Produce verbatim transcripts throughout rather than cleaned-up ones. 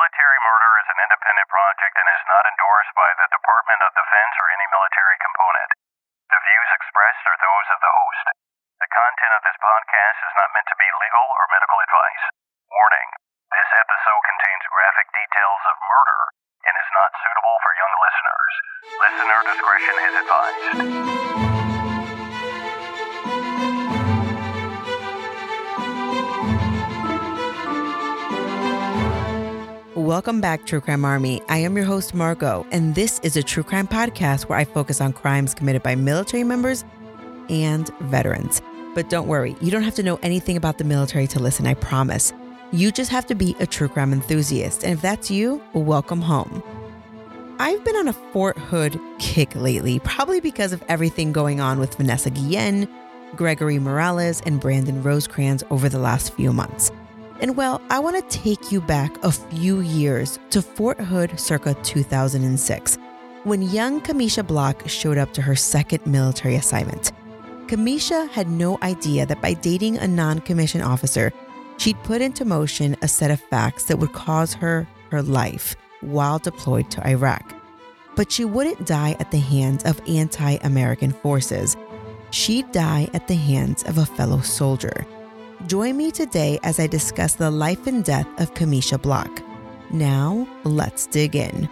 Military murder is an independent project and is not endorsed by the Department of Defense or any military component. The views expressed are those of the host. The content of this podcast is not meant to be legal or medical advice. Warning: this episode contains graphic details of murder and is not suitable for young listeners. Listener discretion is advised. Welcome back, True Crime Army. I am your host, Margot, and this is a true crime podcast where I focus on crimes committed by military members and veterans. But don't worry, you don't have to know anything about the military to listen, I promise. You just have to be a true crime enthusiast, and if that's you, welcome home. I've been on a Fort Hood kick lately, probably because of everything going on with Vanessa Guillen, Gregory Morales, and Brandon Rosecrans over the last few months. And well, I want to take you back a few years to Fort Hood circa two thousand six, when young Kamisha Block showed up to her second military assignment. Kamisha had no idea that by dating a non-commissioned officer, she'd put into motion a set of facts that would cause her her life while deployed to Iraq. But she wouldn't die at the hands of anti-American forces. She'd die at the hands of a fellow soldier. Join me today as I discuss the life and death of Kamisha Block. Now, let's dig in.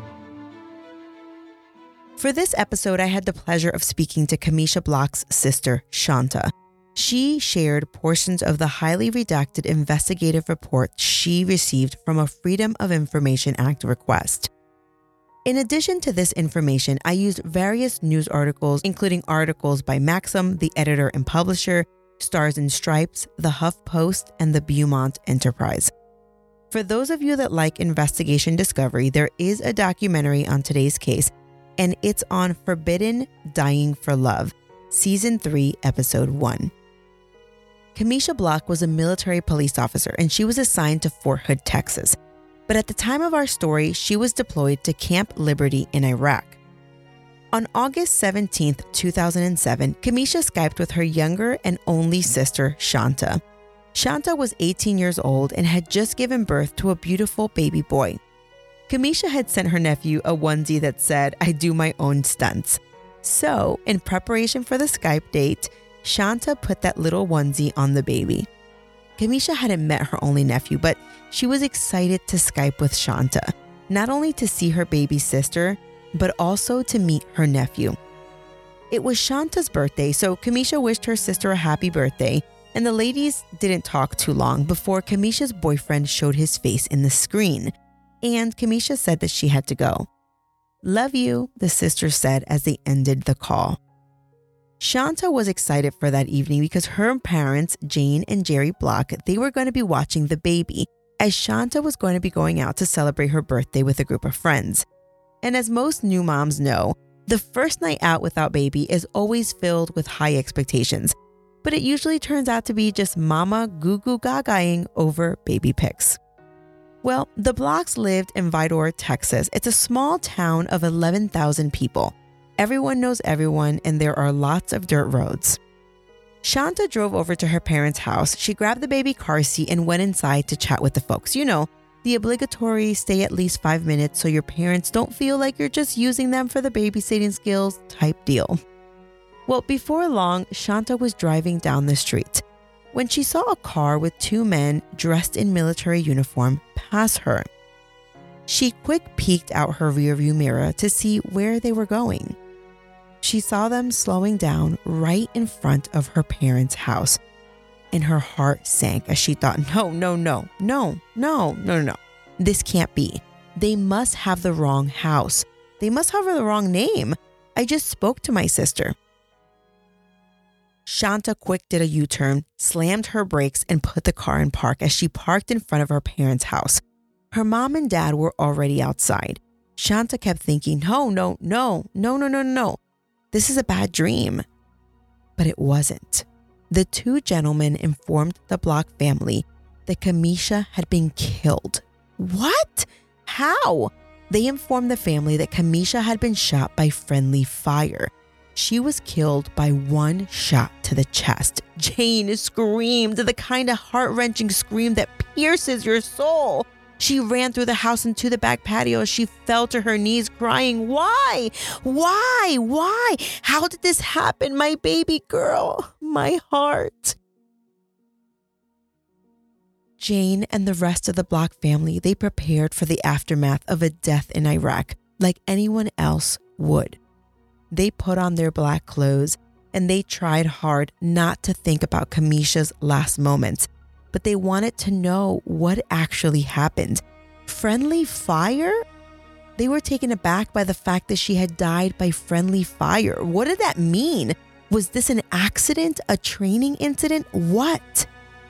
For this episode, I had the pleasure of speaking to Kamisha Block's sister, Shanta. She shared portions of the highly redacted investigative report she received from a Freedom of Information Act request. In addition to this information, I used various news articles, including articles by Maxim, the editor and publisher, Stars and Stripes, the HuffPost, and the Beaumont Enterprise. For those of you that like investigation discovery, there is a documentary on today's case, and it's on Forbidden Dying for Love, Season three, Episode one. Kamisha Block was a military police officer, and she was assigned to Fort Hood, Texas. But at the time of our story, she was deployed to Camp Liberty in Iraq. On August seventeenth, two thousand seven, Kamisha Skyped with her younger and only sister, Shanta. Shanta was eighteen years old and had just given birth to a beautiful baby boy. Kamisha had sent her nephew a onesie that said, "I do my own stunts." So, in preparation for the Skype date, Shanta put that little onesie on the baby. Kamisha hadn't met her only nephew, but she was excited to Skype with Shanta, not only to see her baby sister, but also to meet her nephew. It was Shanta's birthday, so Kamisha wished her sister a happy birthday, and the ladies didn't talk too long before Kamisha's boyfriend showed his face in the screen, and Kamisha said that she had to go. "Love you," the sisters said as they ended the call. Shanta was excited for that evening because her parents, Jane and Jerry Block, they were going to be watching the baby, as Shanta was going to be going out to celebrate her birthday with a group of friends. And as most new moms know, the first night out without baby is always filled with high expectations, but it usually turns out to be just mama goo-goo gagaing over baby pics. Well, the Blocks lived in Vidor, Texas. It's a small town of eleven thousand people. Everyone knows everyone, and there are lots of dirt roads. Shanta drove over to her parents' house. She grabbed the baby car seat and went inside to chat with the folks. You know, the obligatory stay at least five minutes so your parents don't feel like you're just using them for the babysitting skills type deal. Well, before long, Shanta was driving down the street when she saw a car with two men dressed in military uniform pass her. She quick peeked out her rearview mirror to see where they were going. She saw them slowing down right in front of her parents' house, and her heart sank as she thought, no, no, no, no, no, no, no. This can't be. They must have the wrong house. They must have the wrong name. I just spoke to my sister. Shanta quick did a U-turn, slammed her brakes, and put the car in park as she parked in front of her parents' house. Her mom and dad were already outside. Shanta kept thinking, no, no, no, no, no, no, no. This is a bad dream. But it wasn't. The two gentlemen informed the Block family that Kamisha had been killed. What? How? They informed the family that Kamisha had been shot by friendly fire. She was killed by one shot to the chest. Jane screamed, the kind of heart-wrenching scream that pierces your soul. She ran through the house and to the back patio. She fell to her knees crying, "Why? Why? Why? How did this happen? My baby girl, my heart." Jane and the rest of the Block family, they prepared for the aftermath of a death in Iraq like anyone else would. They put on their black clothes and they tried hard not to think about Kamisha's last moments, but they wanted to know what actually happened. Friendly fire? They were taken aback by the fact that she had died by friendly fire. What did that mean? Was this an accident, a training incident? What?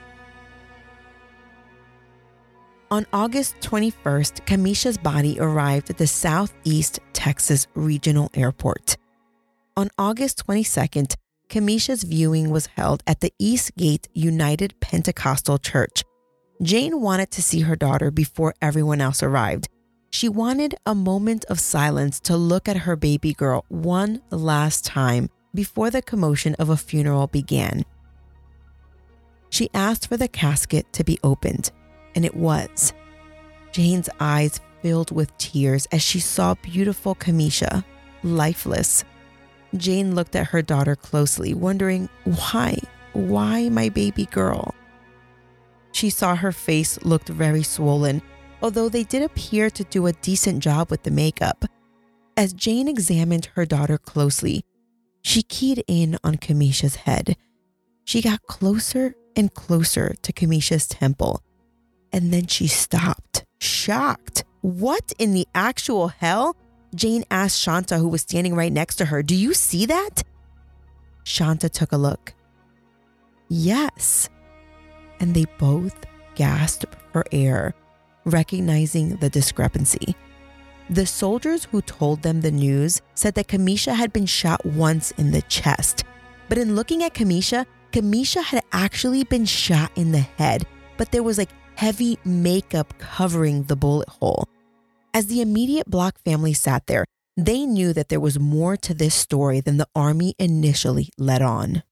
On August twenty-first, Kamisha's body arrived at the Southeast Texas Regional Airport. On August twenty-second, Kamisha's viewing was held at the Eastgate United Pentecostal Church. Jane wanted to see her daughter before everyone else arrived. She wanted a moment of silence to look at her baby girl one last time before the commotion of a funeral began. She asked for the casket to be opened, and it was. Jane's eyes filled with tears as she saw beautiful Kamisha, lifeless. Jane looked at her daughter closely, wondering, why? Why my baby girl? She saw her face looked very swollen, although they did appear to do a decent job with the makeup. As Jane examined her daughter closely, she keyed in on Kamisha's head. She got closer and closer to Kamisha's temple, and then she stopped, shocked. What in the actual hell? Jane asked Shanta, who was standing right next to her, "Do you see that?" Shanta took a look. Yes. And they both gasped for air, recognizing the discrepancy. The soldiers who told them the news said that Kamisha had been shot once in the chest. But in looking at Kamisha, Kamisha had actually been shot in the head, but there was like heavy makeup covering the bullet hole. As the immediate Block family sat there, they knew that there was more to this story than the Army initially let on.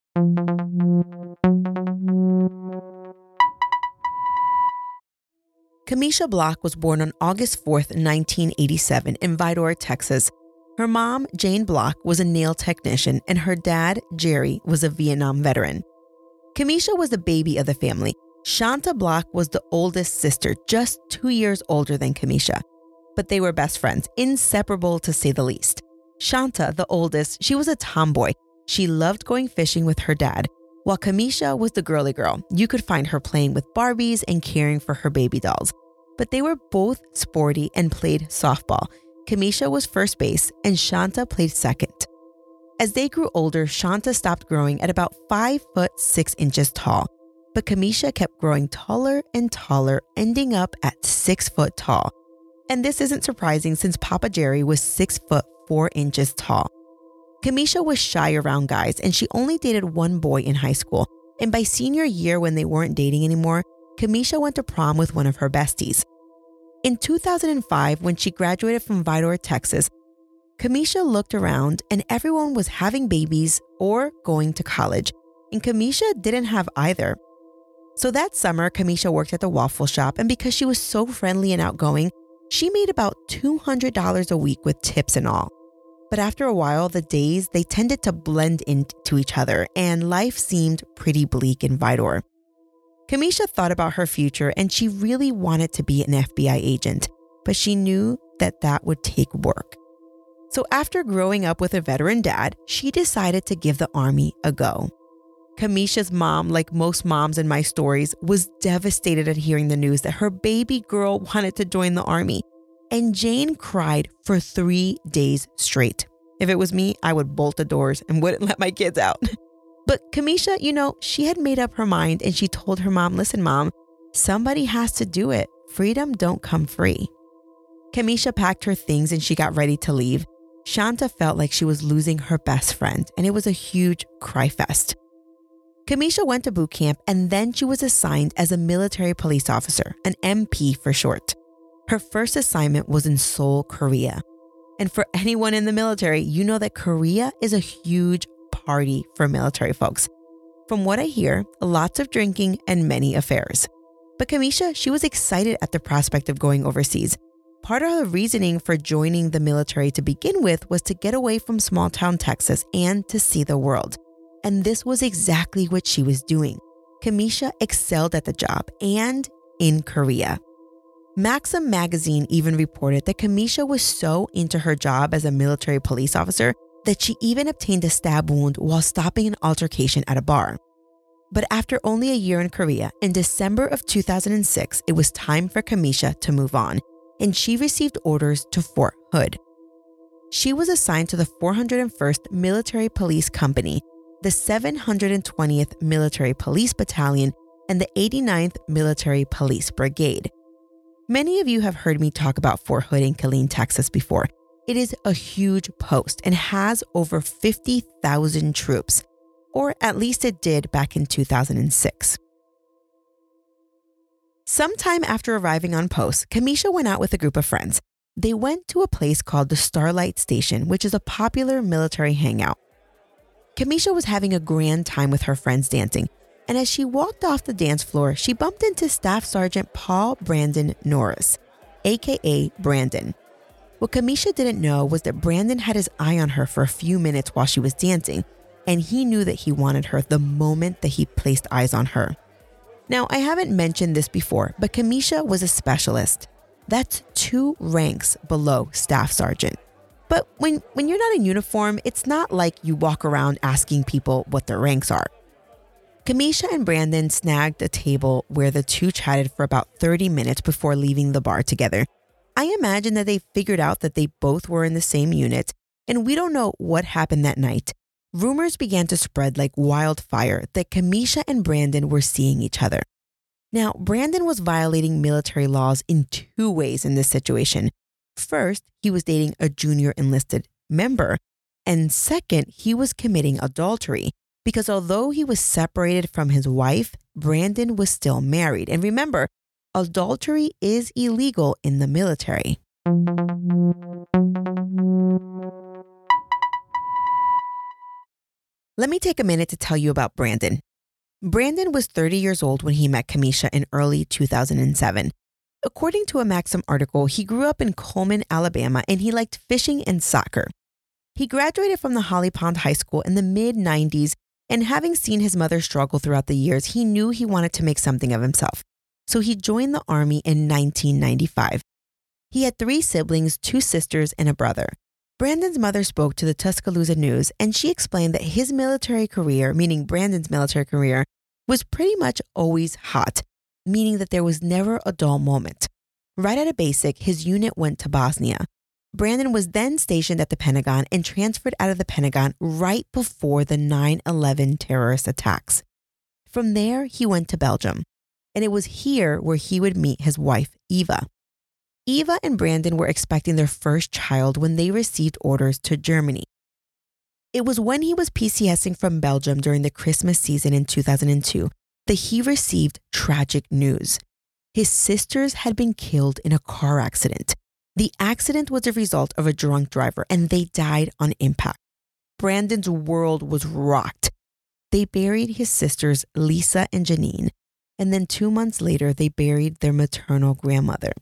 Kamisha Block was born on August fourth, nineteen eighty-seven in Vidor, Texas. Her mom, Jane Block, was a nail technician, and her dad, Jerry, was a Vietnam veteran. Kamisha was the baby of the family. Shanta Block was the oldest sister, just two years older than Kamisha. But they were best friends, inseparable to say the least. Shanta, the oldest, she was a tomboy. She loved going fishing with her dad, while Kamisha was the girly girl. You could find her playing with Barbies and caring for her baby dolls. But they were both sporty and played softball. Kamisha was first base and Shanta played second. As they grew older, Shanta stopped growing at about five foot six inches tall. But Kamisha kept growing taller and taller, ending up at six foot tall. And this isn't surprising since Papa Jerry was six foot four inches tall. Kamisha was shy around guys and she only dated one boy in high school. And by senior year, when they weren't dating anymore, Kamisha went to prom with one of her besties. In two thousand five, when she graduated from Vidor, Texas, Kamisha looked around and everyone was having babies or going to college. And Kamisha didn't have either. So that summer, Kamisha worked at the waffle shop, and because she was so friendly and outgoing, she made about two hundred dollars a week with tips and all. But after a while, the days, they tended to blend into each other, and life seemed pretty bleak in Vidor. Kamisha thought about her future, and she really wanted to be an F B I agent, but she knew that that would take work. So after growing up with a veteran dad, she decided to give the Army a go. Kamisha's mom, like most moms in my stories, was devastated at hearing the news that her baby girl wanted to join the Army. And Jane cried for three days straight. If it was me, I would bolt the doors and wouldn't let my kids out. But Kamisha, you know, she had made up her mind and she told her mom, "Listen, Mom, somebody has to do it. Freedom don't come free." Kamisha packed her things and she got ready to leave. Shanta felt like she was losing her best friend, and it was a huge cry fest. Kamisha went to boot camp, and then she was assigned as a military police officer, an M P for short. Her first assignment was in Seoul, Korea. And for anyone in the military, you know that Korea is a huge party for military folks. From what I hear, lots of drinking and many affairs. But Camisha, she was excited at the prospect of going overseas. Part of her reasoning for joining the military to begin with was to get away from small town Texas and to see the world. And this was exactly what she was doing. Camisha excelled at the job and in Korea. Maxim magazine even reported that Camisha was so into her job as a military police officer that she even obtained a stab wound while stopping an altercation at a bar. But after only a year in Korea, in December of two thousand six, it was time for Camisha to move on, and she received orders to Fort Hood. She was assigned to the four hundred first Military Police Company, the seven hundred twentieth Military Police Battalion, and the eighty-ninth Military Police Brigade. Many of you have heard me talk about Fort Hood in Killeen, Texas before. It is a huge post and has over fifty thousand troops, or at least it did back in two thousand six. Sometime after arriving on post, Camisha went out with a group of friends. They went to a place called the Starlight Station, which is a popular military hangout. Camisha was having a grand time with her friends dancing, and as she walked off the dance floor, she bumped into Staff Sergeant Paul Brandon Norris, aka Brandon. What Camisha didn't know was that Brandon had his eye on her for a few minutes while she was dancing, and he knew that he wanted her the moment that he placed eyes on her. Now, I haven't mentioned this before, but Camisha was a specialist. That's two ranks below Staff Sergeant. But when, when you're not in uniform, it's not like you walk around asking people what their ranks are. Camisha and Brandon snagged a table where the two chatted for about thirty minutes before leaving the bar together. I imagine that they figured out that they both were in the same unit, and we don't know what happened that night. Rumors began to spread like wildfire that Camisha and Brandon were seeing each other. Now, Brandon was violating military laws in two ways in this situation. First, he was dating a junior enlisted member, and second, he was committing adultery because although he was separated from his wife, Brandon was still married. And remember, adultery is illegal in the military. Let me take a minute to tell you about Brandon. Brandon was thirty years old when he met Camisha in early two thousand seven. According to a Maxim article, he grew up in Coleman, Alabama, and he liked fishing and soccer. He graduated from the Holly Pond High School in the mid nineties, and having seen his mother struggle throughout the years, he knew he wanted to make something of himself. So he joined the Army in nineteen ninety-five. He had three siblings, two sisters, and a brother. Brandon's mother spoke to the Tuscaloosa News, and she explained that his military career, meaning Brandon's military career, was pretty much always hot, meaning that there was never a dull moment. Right out of basic, his unit went to Bosnia. Brandon was then stationed at the Pentagon and transferred out of the Pentagon right before the nine eleven terrorist attacks. From there, he went to Belgium, and it was here where he would meet his wife, Eva. Eva and Brandon were expecting their first child when they received orders to Germany. It was when he was PCSing from Belgium during the Christmas season in two thousand two that he received tragic news. His sisters had been killed in a car accident. The accident was a result of a drunk driver, and they died on impact. Brandon's world was rocked. They buried his sisters, Lisa and Janine, and then two months later, they buried their maternal grandmother.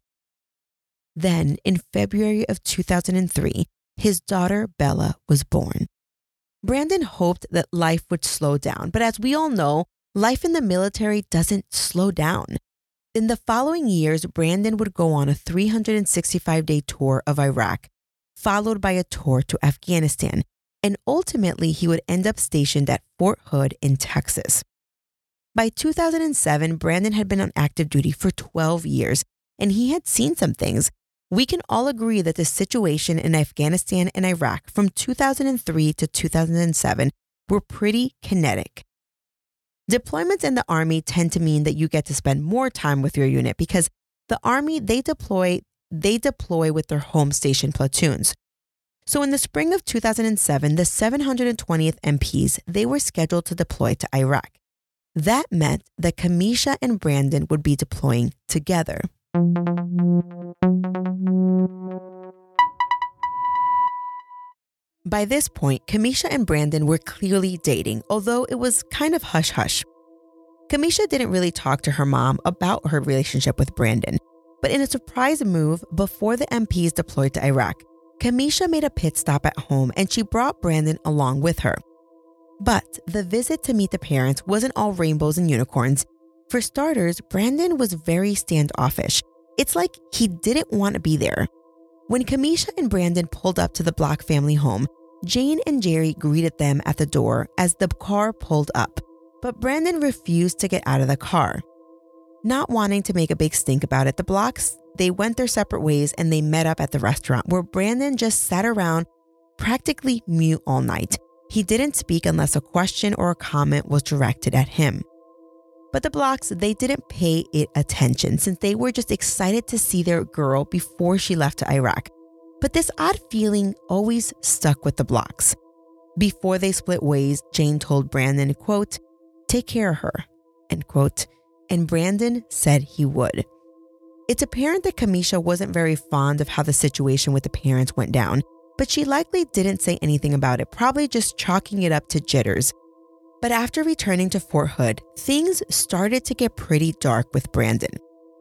Then, in February of two thousand three, his daughter, Bella, was born. Brandon hoped that life would slow down, but as we all know, life in the military doesn't slow down. In the following years, Brandon would go on a three hundred sixty-five day tour of Iraq, followed by a tour to Afghanistan, and ultimately he would end up stationed at Fort Hood in Texas. By two thousand seven, Brandon had been on active duty for twelve years, and he had seen some things. We can all agree that the situation in Afghanistan and Iraq from two thousand three to two thousand seven were pretty kinetic. Deployments in the Army tend to mean that you get to spend more time with your unit because the Army, they deploy, they deploy with their home station platoons. So in the spring of two thousand seven, the seven hundred twentieth M Ps, they were scheduled to deploy to Iraq. That meant that Camisha and Brandon would be deploying together. By this point, Camisha and Brandon were clearly dating, although it was kind of hush-hush. Kamisha didn't really talk to her mom about her relationship with Brandon, but in a surprise move before the M Ps deployed to Iraq, Kamisha made a pit stop at home and she brought Brandon along with her. But the visit to meet the parents wasn't all rainbows and unicorns. For starters, Brandon was very standoffish. It's like he didn't want to be there. When Kamisha and Brandon pulled up to the Block family home, Jane and Jerry greeted them at the door as the car pulled up, but Brandon refused to get out of the car. Not wanting to make a big stink about it, the Blocks, they went their separate ways and they met up at the restaurant where Brandon just sat around practically mute all night. He didn't speak unless a question or a comment was directed at him. But the Blocks, they didn't pay it attention since they were just excited to see their girl before she left to Iraq. But this odd feeling always stuck with the Blocks. Before they split ways, Jane told Brandon, quote, "Take care of her," end quote, and Brandon said he would. It's apparent that Kamisha wasn't very fond of how the situation with the parents went down, but she likely didn't say anything about it, probably just chalking it up to jitters. But after returning to Fort Hood, things started to get pretty dark with Brandon.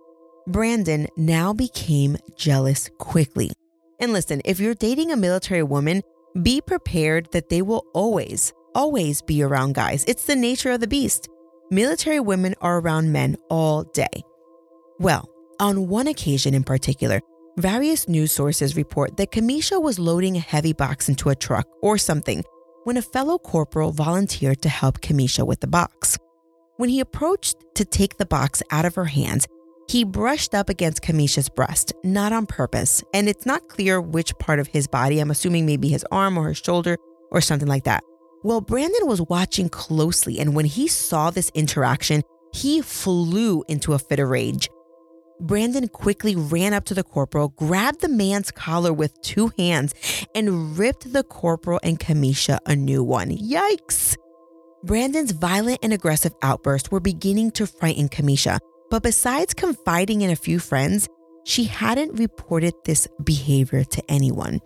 Brandon now became jealous quickly. And listen, if you're dating a military woman, be prepared that they will always, always be around guys. It's the nature of the beast. Military women are around men all day. Well, on one occasion in particular, various news sources report that Kamisha was loading a heavy box into a truck or something when a fellow corporal volunteered to help Kamisha with the box. When he approached to take the box out of her hands, he brushed up against Kamisha's breast, not on purpose, and it's not clear which part of his body. I'm assuming maybe his arm or his shoulder or something like that. Well, Brandon was watching closely, and when he saw this interaction, he flew into a fit of rage. Brandon quickly ran up to the corporal, grabbed the man's collar with two hands, and ripped the corporal and Kamisha a new one. Yikes! Brandon's violent and aggressive outbursts were beginning to frighten Kamisha, but besides confiding in a few friends, she hadn't reported this behavior to anyone.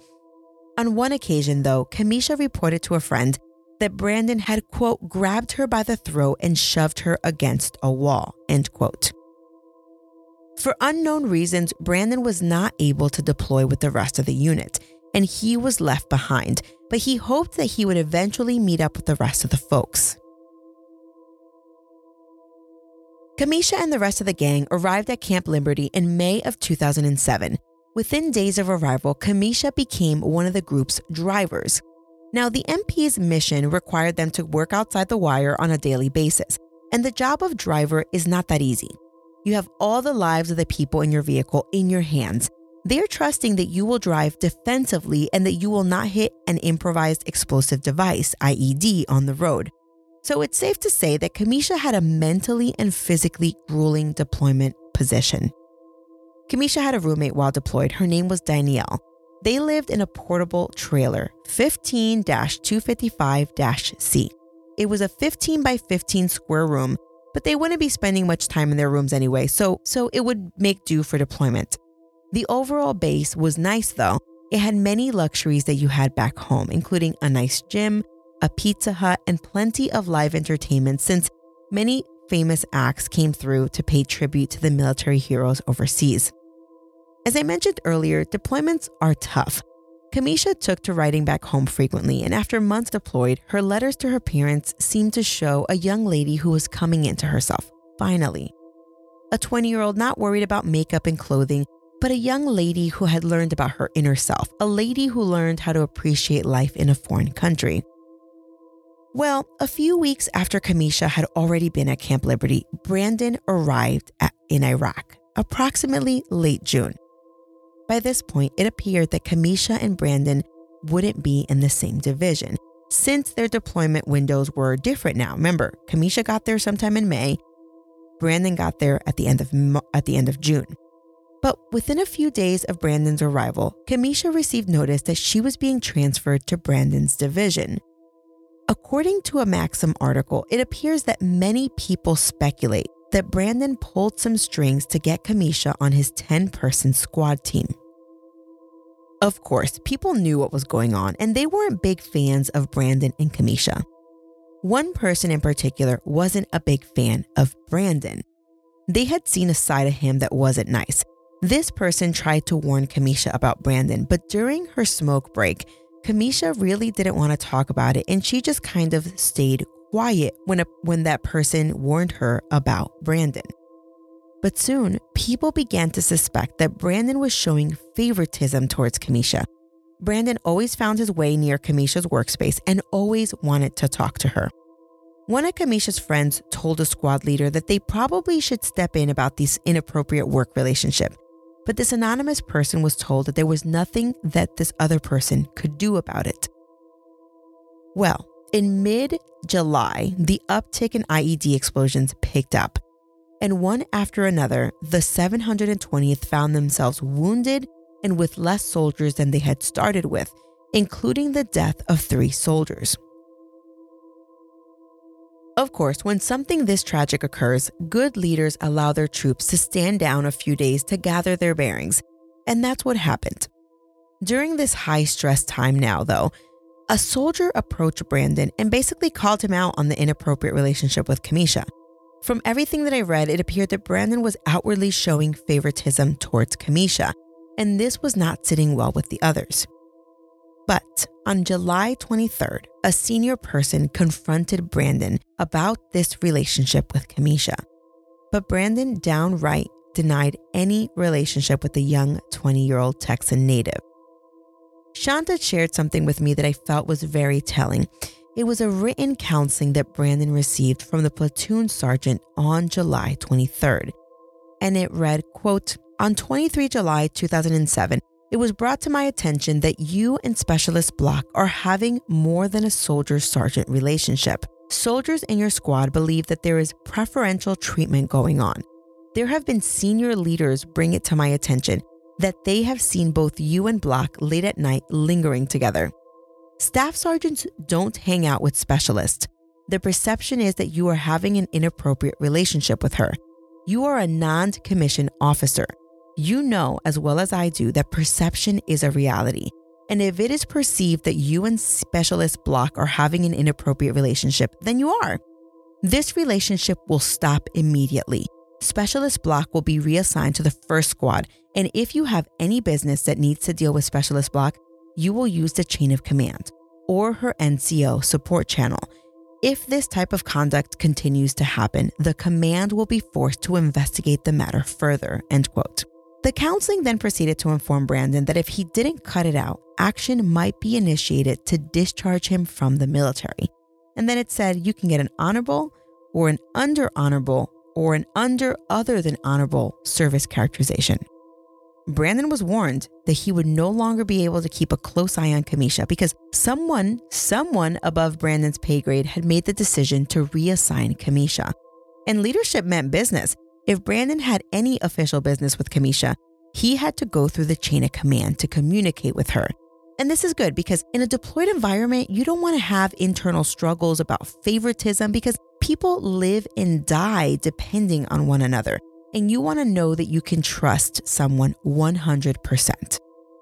On one occasion, though, Kamisha reported to a friend that Brandon had, quote, grabbed her by the throat and shoved her against a wall, end quote. For unknown reasons, Brandon was not able to deploy with the rest of the unit, and he was left behind, but he hoped that he would eventually meet up with the rest of the folks. Kamisha and the rest of the gang arrived at Camp Liberty in May of two thousand seven. Within days of arrival, Kamisha became one of the group's drivers. Now, the M P's mission required them to work outside the wire on a daily basis, and the job of driver is not that easy. You have all the lives of the people in your vehicle in your hands. They're trusting that you will drive defensively and that you will not hit an improvised explosive device, I E D, on the road. So it's safe to say that Kamisha had a mentally and physically grueling deployment position. Kamisha had a roommate while deployed. Her name was Danielle. They lived in a portable trailer, fifteen dash two fifty-five dash C. It was a fifteen by fifteen square room, but they wouldn't be spending much time in their rooms anyway, so, so it would make do for deployment. The overall base was nice though. It had many luxuries that you had back home, including a nice gym, a Pizza Hut, and plenty of live entertainment since many famous acts came through to pay tribute to the military heroes overseas. As I mentioned earlier, deployments are tough. Kamisha took to writing back home frequently, and after months deployed, her letters to her parents seemed to show a young lady who was coming into herself, finally. A twenty-year-old not worried about makeup and clothing, but a young lady who had learned about her inner self, a lady who learned how to appreciate life in a foreign country. Well, a few weeks after Kamisha had already been at Camp Liberty, Brandon arrived at, in Iraq, approximately late June. By this point, it appeared that Kamisha and Brandon wouldn't be in the same division, since their deployment windows were different now. Remember, Kamisha got there sometime in May. Brandon got there at the end of at the end of June. But within a few days of Brandon's arrival, Kamisha received notice that she was being transferred to Brandon's division. According to a Maxim article, it appears that many people speculate that Brandon pulled some strings to get Kamisha on his ten-person squad team. Of course, people knew what was going on, and they weren't big fans of Brandon and Kamisha. One person in particular wasn't a big fan of Brandon. They had seen a side of him that wasn't nice. This person tried to warn Camisha about Brandon, but during her smoke break, Camisha really didn't want to talk about it, and she just kind of stayed quiet when, a, when that person warned her about Brandon. But soon, people began to suspect that Brandon was showing favoritism towards Camisha. Brandon always found his way near Camisha's workspace and always wanted to talk to her. One of Camisha's friends told the squad leader that they probably should step in about this inappropriate work relationship, but this anonymous person was told that there was nothing that this other person could do about it. Well, in mid-July, the uptick in I E D explosions picked up, and one after another, the seven hundred twentieth found themselves wounded and with less soldiers than they had started with, including the death of three soldiers. Of course, when something this tragic occurs, good leaders allow their troops to stand down a few days to gather their bearings, and that's what happened. During this high-stress time now, though, a soldier approached Brandon and basically called him out on the inappropriate relationship with Camisha. From everything that I read, it appeared that Brandon was outwardly showing favoritism towards Camisha, and this was not sitting well with the others. But on July twenty-third, a senior person confronted Brandon about this relationship with Camisha. But Brandon downright denied any relationship with the young twenty-year-old Texan native. Shanta shared something with me that I felt was very telling. It was a written counseling that Brandon received from the platoon sergeant on July twenty-third. And it read, quote, "On the twenty-third of July two thousand seven, it was brought to my attention that you and Specialist Block are having more than a soldier-sergeant relationship. Soldiers in your squad believe that there is preferential treatment going on. There have been senior leaders bring it to my attention that they have seen both you and Block late at night lingering together. Staff sergeants don't hang out with specialists. The perception is that you are having an inappropriate relationship with her. You are a non-commissioned officer. You know as well as I do that perception is a reality. And if it is perceived that you and Specialist Block are having an inappropriate relationship, then you are. This relationship will stop immediately. Specialist Block will be reassigned to the first squad, and if you have any business that needs to deal with Specialist Block, you will use the chain of command or her N C O support channel. If this type of conduct continues to happen, the command will be forced to investigate the matter further," end quote. The counseling then proceeded to inform Brandon that if he didn't cut it out, action might be initiated to discharge him from the military. And then it said you can get an honorable or an under honorable or an under other than honorable service characterization. Brandon was warned that he would no longer be able to keep a close eye on Camisha because someone, someone above Brandon's pay grade had made the decision to reassign Camisha. And leadership meant business. If Brandon had any official business with Camisha, he had to go through the chain of command to communicate with her. And this is good because in a deployed environment, you don't want to have internal struggles about favoritism because people live and die depending on one another. And you want to know that you can trust someone one hundred percent.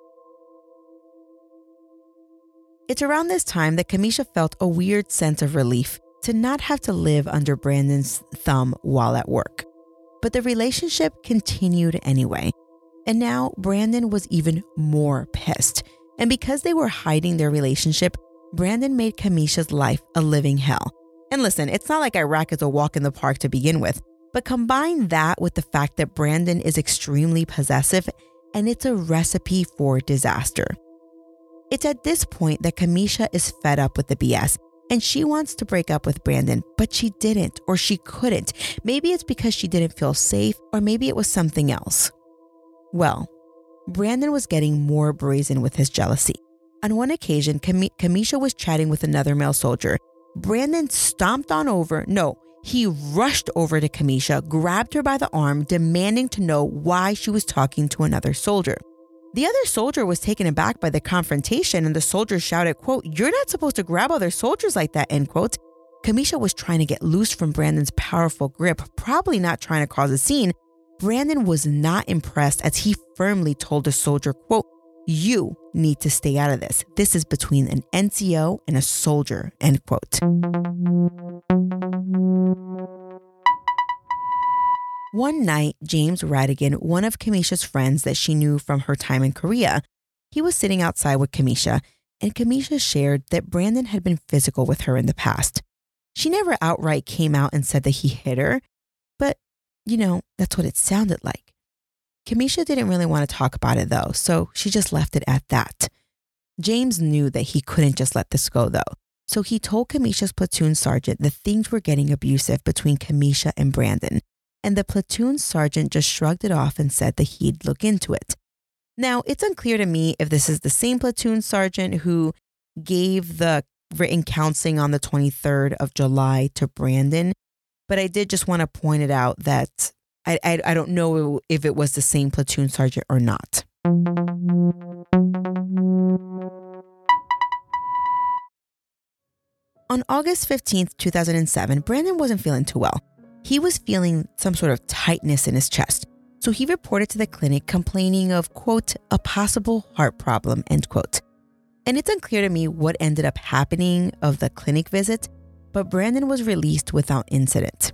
It's around this time that Camisha felt a weird sense of relief to not have to live under Brandon's thumb while at work. But the relationship continued anyway. And now Brandon was even more pissed. And because they were hiding their relationship, Brandon made Camisha's life a living hell. And listen, it's not like Iraq is a walk in the park to begin with. But combine that with the fact that Brandon is extremely possessive, and it's a recipe for disaster. It's at this point that Camisha is fed up with the B S, and she wants to break up with Brandon, but she didn't or she couldn't. Maybe it's because she didn't feel safe, or maybe it was something else. Well, Brandon was getting more brazen with his jealousy. On one occasion, Cam- Camisha was chatting with another male soldier. Brandon stomped on over, no, he rushed over to Camisha, grabbed her by the arm, demanding to know why she was talking to another soldier. The other soldier was taken aback by the confrontation, and the soldier shouted, quote, "You're not supposed to grab other soldiers like that," end quote. Camisha was trying to get loose from Brandon's powerful grip, probably not trying to cause a scene. Brandon was not impressed as he firmly told the soldier, quote, You need to stay out of this. This is between an N C O and a soldier, end quote. One night, James Radigan, one of Kamisha's friends that she knew from her time in Korea, he was sitting outside with Kamisha, and Kamisha shared that Brandon had been physical with her in the past. She never outright came out and said that he hit her, but, you know, that's what it sounded like. Kamisha didn't really want to talk about it though, so she just left it at that. James knew that he couldn't just let this go though, so he told Kamisha's platoon sergeant that things were getting abusive between Kamisha and Brandon, and the platoon sergeant just shrugged it off and said that he'd look into it. Now, it's unclear to me if this is the same platoon sergeant who gave the written counseling on the twenty-third of July to Brandon, but I did just want to point it out that I, I, I don't know if it was the same platoon sergeant or not. On August fifteenth, two thousand seven, Brandon wasn't feeling too well. He was feeling some sort of tightness in his chest, so he reported to the clinic complaining of, quote, a possible heart problem, end quote. And it's unclear to me what ended up happening of the clinic visit, but Brandon was released without incident.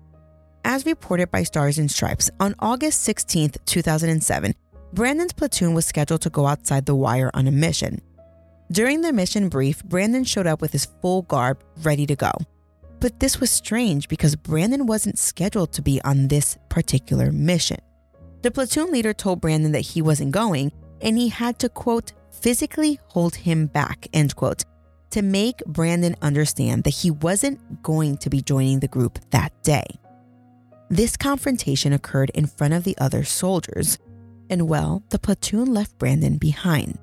As reported by Stars and Stripes, on August sixteenth, two thousand seven, Brandon's platoon was scheduled to go outside the wire on a mission. During the mission brief, Brandon showed up with his full garb ready to go. But this was strange because Brandon wasn't scheduled to be on this particular mission. The platoon leader told Brandon that he wasn't going, and he had to, quote, physically hold him back, end quote, to make Brandon understand that he wasn't going to be joining the group that day. This confrontation occurred in front of the other soldiers, and well, the platoon left Brandon behind.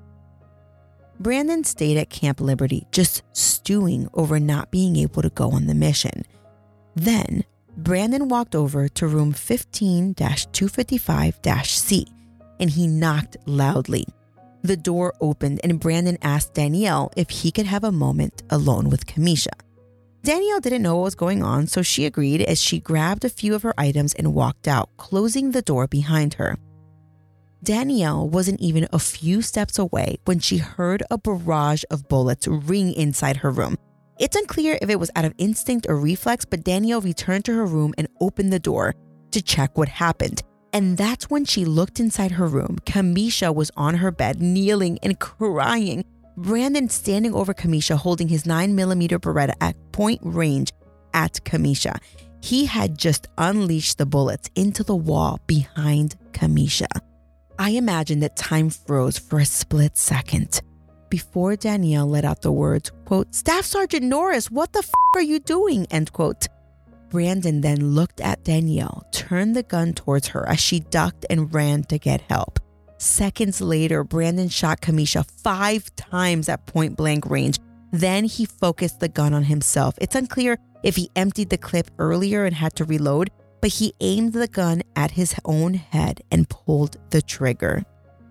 Brandon stayed at Camp Liberty, just stewing over not being able to go on the mission. Then, Brandon walked over to room fifteen dash two fifty-five dash C, and he knocked loudly. The door opened, and Brandon asked Danielle if he could have a moment alone with Kamisha. Danielle didn't know what was going on, so she agreed as she grabbed a few of her items and walked out, closing the door behind her. Danielle wasn't even a few steps away when she heard a barrage of bullets ring inside her room. It's unclear if it was out of instinct or reflex, but Danielle returned to her room and opened the door to check what happened. And that's when she looked inside her room. Kamisha was on her bed, kneeling and crying. Brandon standing over Kamisha, holding his nine millimeter Beretta at point range at Kamisha. He had just unleashed the bullets into the wall behind Kamisha. I imagine that time froze for a split second before Danielle let out the words, quote, Staff Sergeant Norris, what the f*** are you doing, end quote. Brandon then looked at Danielle, turned the gun towards her as she ducked and ran to get help. Seconds later, Brandon shot Kamisha five times at point blank range. Then he focused the gun on himself. It's unclear if he emptied the clip earlier and had to reload, but he aimed the gun at his own head and pulled the trigger.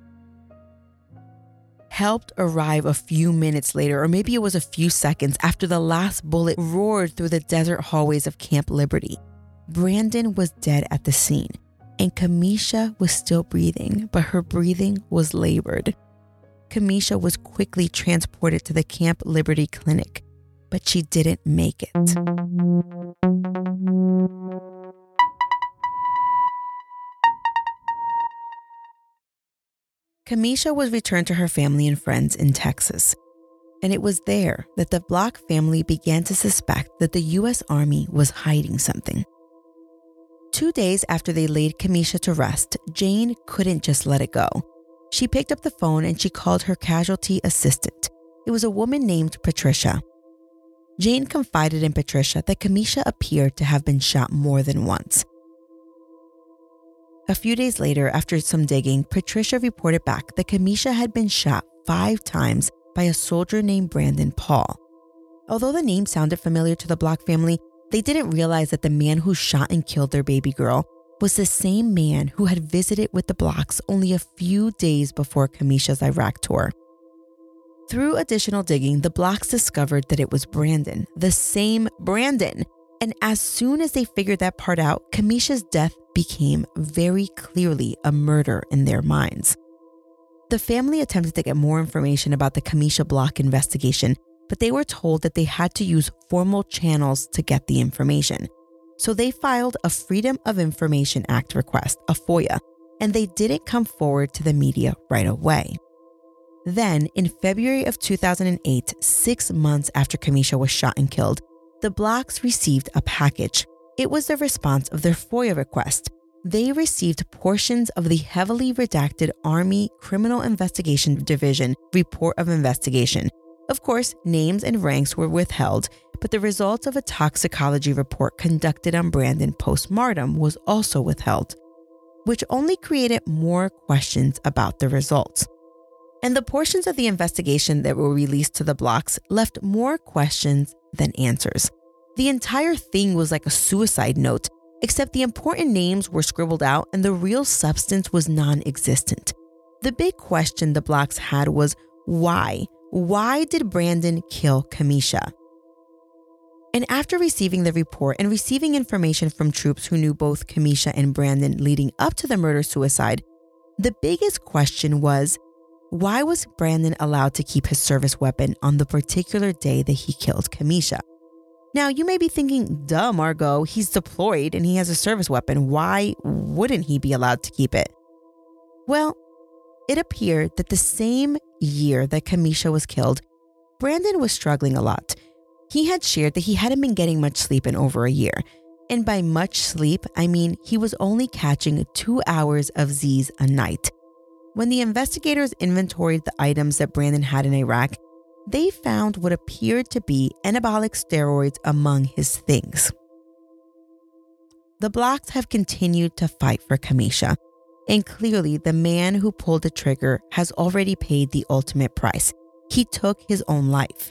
Help arrived a few minutes later, or maybe it was a few seconds after the last bullet roared through the desert hallways of Camp Liberty. Brandon was dead at the scene, and Kamisha was still breathing, but her breathing was labored. Kamisha was quickly transported to the Camp Liberty clinic, but she didn't make it. Kamisha was returned to her family and friends in Texas, and it was there that the Block family began to suspect that the U S Army was hiding something. Two days after they laid Kamisha to rest, Jane couldn't just let it go. She picked up the phone and she called her casualty assistant. It was a woman named Patricia. Jane confided in Patricia that Kamisha appeared to have been shot more than once. A few days later, after some digging, Patricia reported back that Kamisha had been shot five times by a soldier named Brandon Paul. Although the name sounded familiar to the Block family, they didn't realize that the man who shot and killed their baby girl was the same man who had visited with the Blocks only a few days before Kamisha's Iraq tour. Through additional digging, the Blocks discovered that it was Brandon, the same Brandon. And as soon as they figured that part out, Kamisha's death became very clearly a murder in their minds. The family attempted to get more information about the Camisha Block investigation, but they were told that they had to use formal channels to get the information. So they filed a Freedom of Information Act request, a FOIA, and they didn't come forward to the media right away. Then, in February of two thousand eight, six months after Camisha was shot and killed, the Blocks received a package. It was the response of their FOIA request. They received portions of the heavily redacted Army Criminal Investigation Division report of investigation. Of course, names and ranks were withheld, but the results of a toxicology report conducted on Brandon post-mortem was also withheld, which only created more questions about the results. And the portions of the investigation that were released to the Blocks left more questions than answers. The entire thing was like a suicide note, except the important names were scribbled out and the real substance was non-existent. The big question the Blocks had was why? Why did Brandon kill Camisha? And after receiving the report and receiving information from troops who knew both Camisha and Brandon leading up to the murder-suicide, the biggest question was, why was Brandon allowed to keep his service weapon on the particular day that he killed Camisha? Now, you may be thinking, duh, Margot, he's deployed and he has a service weapon. Why wouldn't he be allowed to keep it? Well, it appeared that the same year that Camisha was killed, Brandon was struggling a lot. He had shared that he hadn't been getting much sleep in over a year. And by much sleep, I mean he was only catching two hours of Z's a night. When the investigators inventoried the items that Brandon had in Iraq, they found what appeared to be anabolic steroids among his things. The Blocks have continued to fight for Camisha, and clearly the man who pulled the trigger has already paid the ultimate price. He took his own life.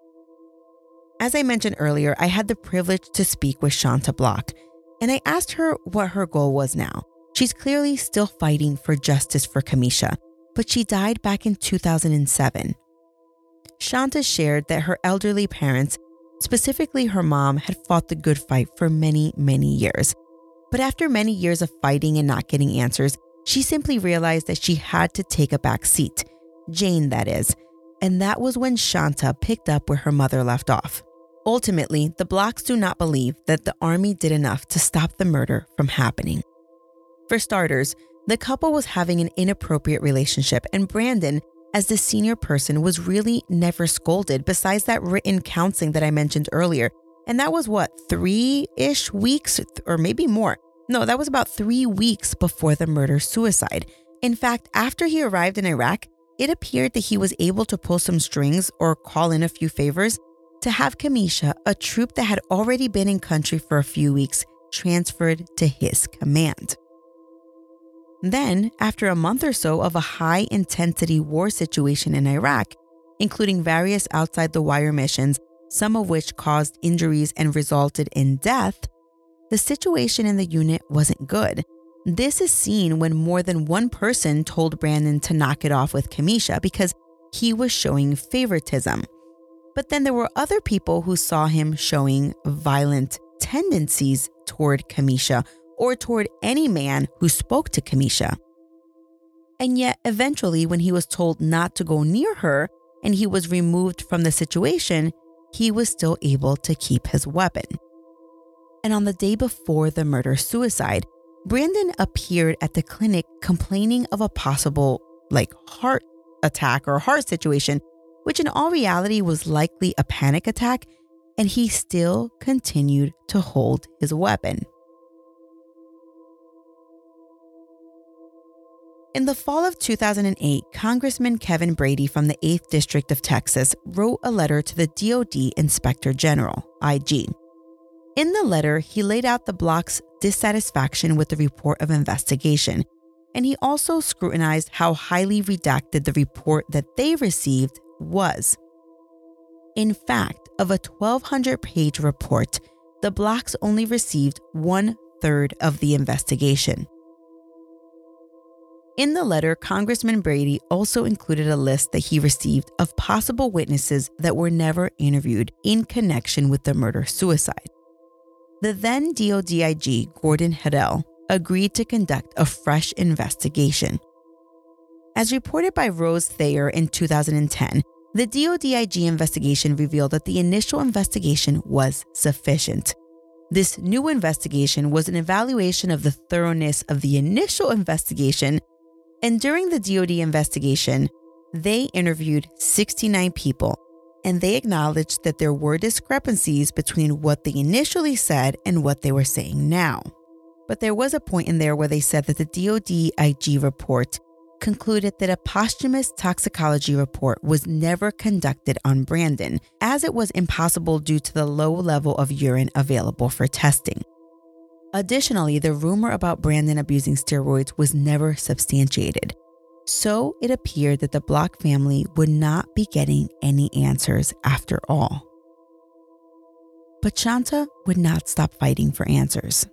As I mentioned earlier, I had the privilege to speak with Shanta Block, and I asked her what her goal was now. She's clearly still fighting for justice for Camisha, but she died back in two thousand seven. Shanta shared that her elderly parents, specifically her mom, had fought the good fight for many, many years. But after many years of fighting and not getting answers, she simply realized that she had to take a back seat. Jane, that is. And that was when Shanta picked up where her mother left off. Ultimately, the Blocks do not believe that the Army did enough to stop the murder from happening. For starters, the couple was having an inappropriate relationship, and Brandon, as the senior person, was really never scolded besides that written counseling that I mentioned earlier. And that was what, three-ish weeks or maybe more? No, that was about three weeks before the murder-suicide. In fact, after he arrived in Iraq, it appeared that he was able to pull some strings or call in a few favors to have Camisha, a troop that had already been in country for a few weeks, transferred to his command. Then, after a month or so of a high-intensity war situation in Iraq, including various outside-the-wire missions, some of which caused injuries and resulted in death, the situation in the unit wasn't good. This is seen when more than one person told Brandon to knock it off with Camisha because he was showing favoritism. But then there were other people who saw him showing violent tendencies toward Camisha or toward any man who spoke to Camisha. And yet, eventually, when he was told not to go near her and he was removed from the situation, he was still able to keep his weapon. And on the day before the murder-suicide, Brandon appeared at the clinic complaining of a possible, like, heart attack or heart situation, which in all reality was likely a panic attack, and he still continued to hold his weapon. In the fall of two thousand eight, Congressman Kevin Brady from the eighth District of Texas wrote a letter to the D O D Inspector General, I G. In the letter, he laid out the Block's dissatisfaction with the report of investigation, and he also scrutinized how highly redacted the report that they received was. In fact, of a twelve hundred page report, the Blocks only received one-third of the investigation. In the letter, Congressman Brady also included a list that he received of possible witnesses that were never interviewed in connection with the murder-suicide. The then D O D I G, Gordon Heddell, agreed to conduct a fresh investigation. As reported by Rose Thayer in two thousand ten, the D O D I G investigation revealed that the initial investigation was sufficient. This new investigation was an evaluation of the thoroughness of the initial investigation, and during the D O D investigation, they interviewed sixty-nine people, and they acknowledged that there were discrepancies between what they initially said and what they were saying now. But there was a point in there where they said that the D O D I G report concluded that a posthumous toxicology report was never conducted on Brandon, as it was impossible due to the low level of urine available for testing. Additionally, the rumor about Brandon abusing steroids was never substantiated, so it appeared that the Block family would not be getting any answers after all. But Shanta would not stop fighting for answers.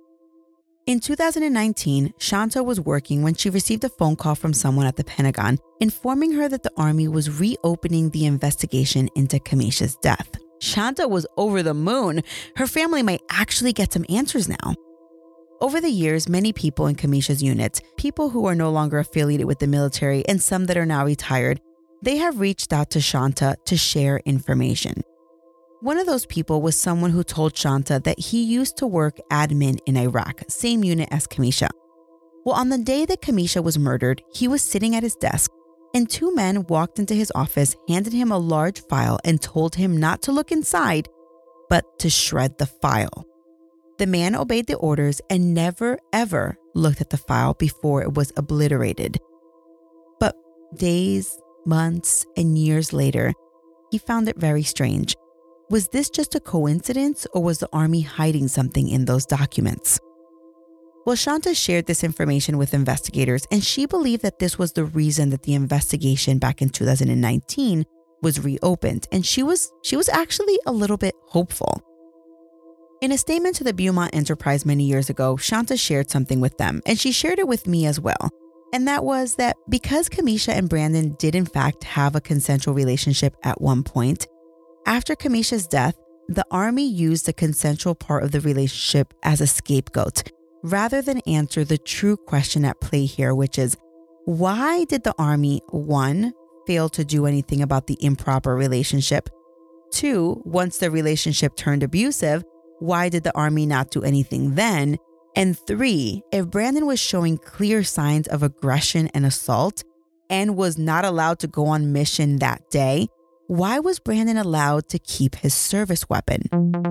In two thousand nineteen, Shanta was working when she received a phone call from someone at the Pentagon informing her that the Army was reopening the investigation into Kamisha's death. Shanta was over the moon. Her family might actually get some answers now. Over the years, many people in Kamisha's unit, people who are no longer affiliated with the military and some that are now retired, they have reached out to Shanta to share information. One of those people was someone who told Shanta that he used to work admin in Iraq, same unit as Kamisha. Well, on the day that Kamisha was murdered, he was sitting at his desk, and two men walked into his office, handed him a large file, and told him not to look inside, but to shred the file. The man obeyed the orders and never, ever looked at the file before it was obliterated. But days, months, and years later, he found it very strange. Was this just a coincidence, or was the Army hiding something in those documents? Well, Shanta shared this information with investigators, and she believed that this was the reason that the investigation back in two thousand nineteen was reopened, and she was she was actually a little bit hopeful. In a statement to the Beaumont Enterprise many years ago, Shanta shared something with them, and she shared it with me as well. And that was that because Kamisha and Brandon did in fact have a consensual relationship at one point, after Kamisha's death, the Army used the consensual part of the relationship as a scapegoat, rather than answer the true question at play here, which is, why did the Army, one, fail to do anything about the improper relationship? Two, once the relationship turned abusive, why did the Army not do anything then? And three, if Brandon was showing clear signs of aggression and assault and was not allowed to go on mission that day, why was Brandon allowed to keep his service weapon?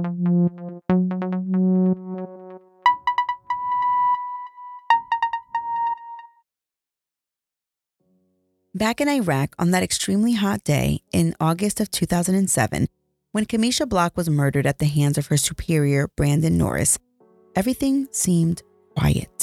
Back in Iraq on that extremely hot day in August of two thousand seven, when Kamisha Block was murdered at the hands of her superior, Brandon Norris, everything seemed quiet.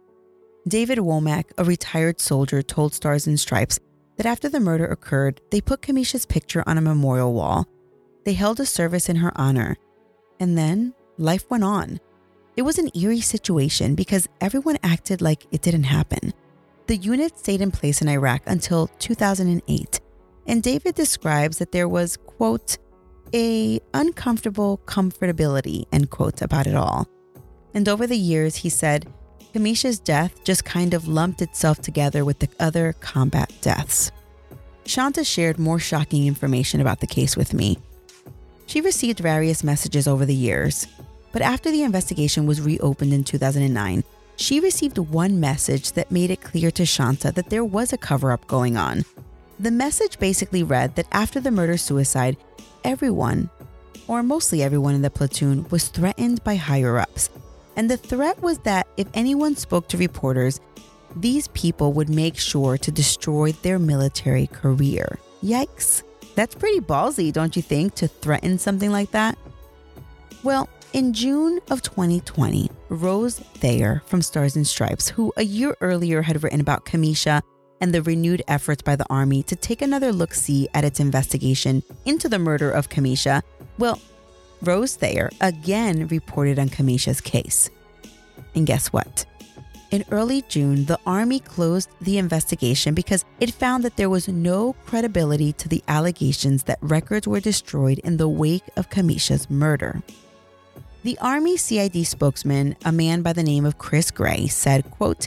David Womack, a retired soldier, told Stars and Stripes that after the murder occurred, they put Kamisha's picture on a memorial wall. They held a service in her honor, and then life went on. It was an eerie situation because everyone acted like it didn't happen. The unit stayed in place in Iraq until two thousand eight, and David describes that there was, quote, a uncomfortable comfortability, end quote, about it all. And over the years, he said, Kamisha's death just kind of lumped itself together with the other combat deaths. Shanta shared more shocking information about the case with me. She received various messages over the years, but after the investigation was reopened in two thousand nine, she received one message that made it clear to Shanta that there was a cover-up going on. The message basically read that after the murder-suicide, everyone, or mostly everyone in the platoon, was threatened by higher-ups. And the threat was that if anyone spoke to reporters, these people would make sure to destroy their military career. Yikes. That's pretty ballsy, don't you think, to threaten something like that? Well, in June of twenty twenty, Rose Thayer from Stars and Stripes, who a year earlier had written about Kamisha and the renewed efforts by the Army to take another look-see at its investigation into the murder of Kamisha, well, Rose Thayer again reported on Kamisha's case. And guess what? In early June, the Army closed the investigation because it found that there was no credibility to the allegations that records were destroyed in the wake of Kamisha's murder. The Army C I D spokesman, a man by the name of Chris Gray, said, quote,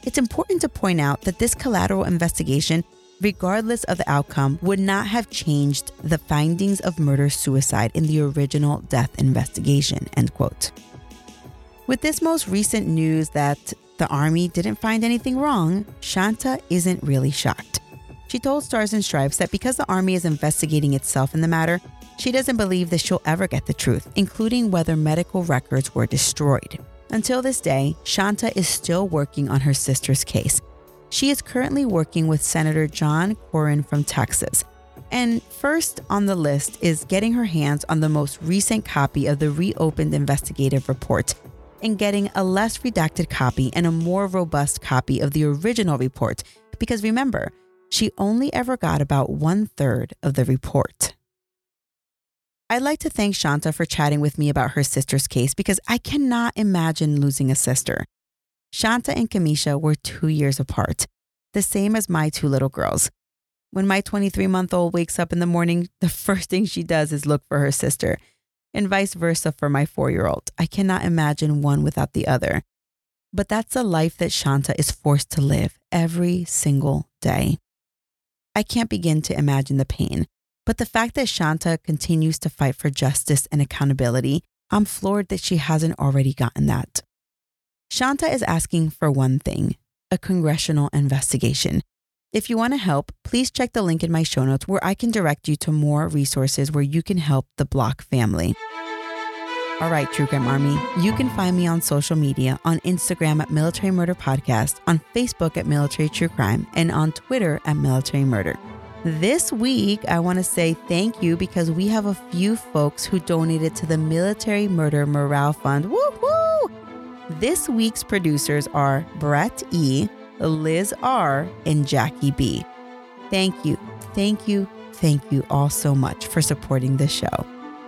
it's important to point out that this collateral investigation, regardless of the outcome, would not have changed the findings of murder-suicide in the original death investigation, end quote. With this most recent news that the Army didn't find anything wrong, Shanta isn't really shocked. She told Stars and Stripes that because the Army is investigating itself in the matter, she doesn't believe that she'll ever get the truth, including whether medical records were destroyed. Until this day, Shanta is still working on her sister's case. She is currently working with Senator John Cornyn from Texas. And first on the list is getting her hands on the most recent copy of the reopened investigative report and getting a less redacted copy and a more robust copy of the original report. Because remember, she only ever got about one third of the report. I'd like to thank Shanta for chatting with me about her sister's case because I cannot imagine losing a sister. Shanta and Kamisha were two years apart, the same as my two little girls. When my twenty-three-month-old wakes up in the morning, the first thing she does is look for her sister, and vice versa for my four-year-old. I cannot imagine one without the other. But that's the life that Shanta is forced to live every single day. I can't begin to imagine the pain. But the fact that Shanta continues to fight for justice and accountability, I'm floored that she hasn't already gotten that. Shanta is asking for one thing, a congressional investigation. If you want to help, please check the link in my show notes where I can direct you to more resources where you can help the Block family. All right, True Crime Army, you can find me on social media, on Instagram at Military Murder Podcast, on Facebook at Military True Crime, and on Twitter at Military Murder. This week, I want to say thank you because we have a few folks who donated to the Military Murder Morale Fund. Woo-hoo! This week's producers are Brett E., Liz R., and Jackie B. Thank you, thank you, thank you all so much for supporting this show.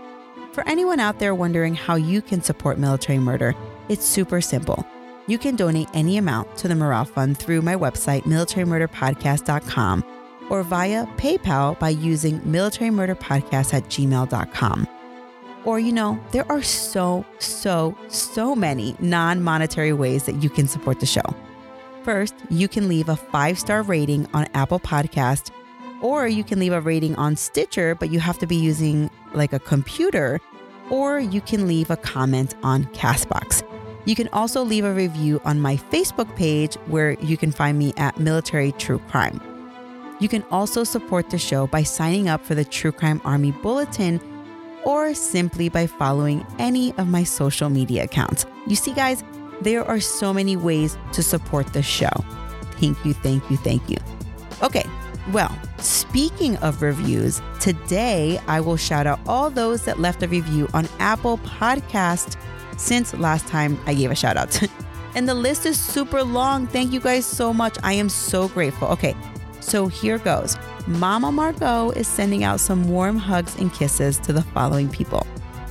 For anyone out there wondering how you can support Military Murder, it's super simple. You can donate any amount to the Morale Fund through my website, military murder podcast dot com, or via PayPal by using military murder podcast at gmail dot com. Or, you know, there are so, so, so many non-monetary ways that you can support the show. First, you can leave a five-star rating on Apple Podcast, or you can leave a rating on Stitcher, but you have to be using like a computer, or you can leave a comment on Castbox. You can also leave a review on my Facebook page where you can find me at Military True Crime. You can also support the show by signing up for the True Crime Army Bulletin or simply by following any of my social media accounts. You see, guys, there are so many ways to support the show. Thank you, thank you, thank you. Okay, well, speaking of reviews, today I will shout out all those that left a review on Apple Podcast since last time I gave a shout out. And the list is super long. Thank you guys so much. I am so grateful. Okay, so here goes. Mama Margot is sending out some warm hugs and kisses to the following people: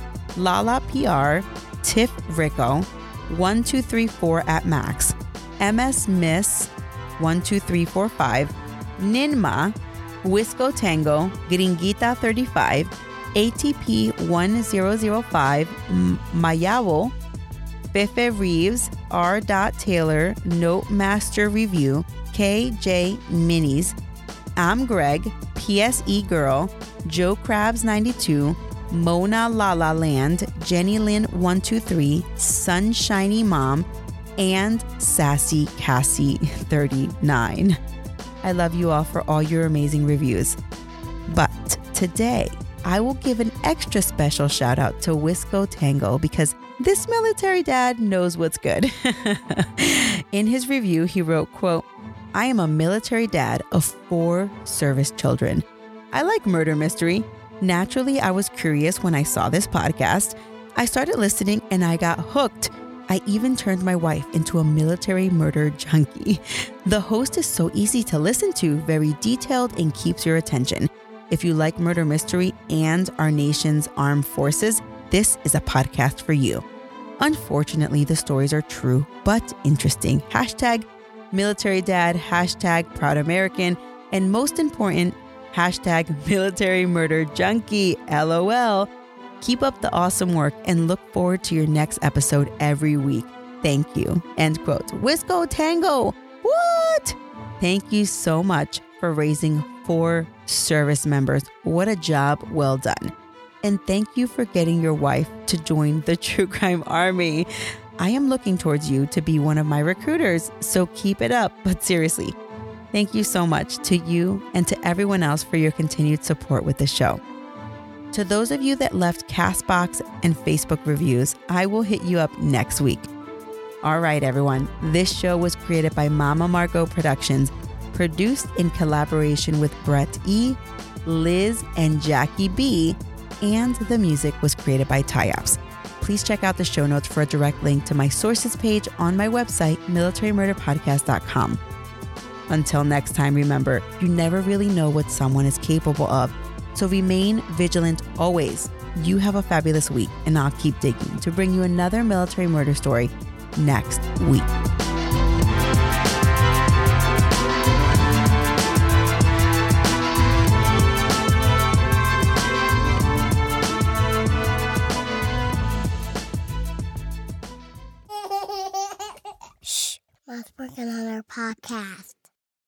Lala P R, Tiff Rico, one two three four at Max, M S Miss, one two three four five, Ninma, Wisco Tango, Gringuita thirty-five, A T P one zero zero five, Mayawo, Fefe Reeves, R. Taylor, Note Master Review, K J Minis, I'm Greg, P S E Girl, Joe Krabs ninety-two, Mona La La Land, Jenny Lynn one two three, Sunshiny Mom, and Sassy Cassie thirty-nine. I love you all for all your amazing reviews. But today, I will give an extra special shout out to Wisco Tango because this military dad knows what's good. In his review, he wrote, quote, I am a military dad of four service children. I like murder mystery. Naturally, I was curious when I saw this podcast. I started listening and I got hooked. I even turned my wife into a military murder junkie. The host is so easy to listen to, very detailed, and keeps your attention. If you like murder mystery and our nation's armed forces, this is a podcast for you. Unfortunately, the stories are true, but interesting. Hashtag military dad, hashtag proud American, and most important, hashtag military murder junkie, LOL. Keep up the awesome work and look forward to your next episode every week. Thank you. End quote. Wisco Tango. Woo! What? Thank you so much for raising four service members. What a job well done. And thank you for getting your wife to join the True Crime Army. I am looking towards you to be one of my recruiters, so keep it up. But seriously, thank you so much to you and to everyone else for your continued support with the show. To those of you that left CastBox and Facebook reviews, I will hit you up next week. All right, everyone. This show was created by Mama Margot Productions, produced in collaboration with Brett E., Liz, and Jackie B., and the music was created by Tyops. Please check out the show notes for a direct link to my sources page on my website, military murder podcast dot com. Until next time, remember, you never really know what someone is capable of, so remain vigilant always. You have a fabulous week, and I'll keep digging to bring you another military murder story next week. Shh, Mom's working on our podcast.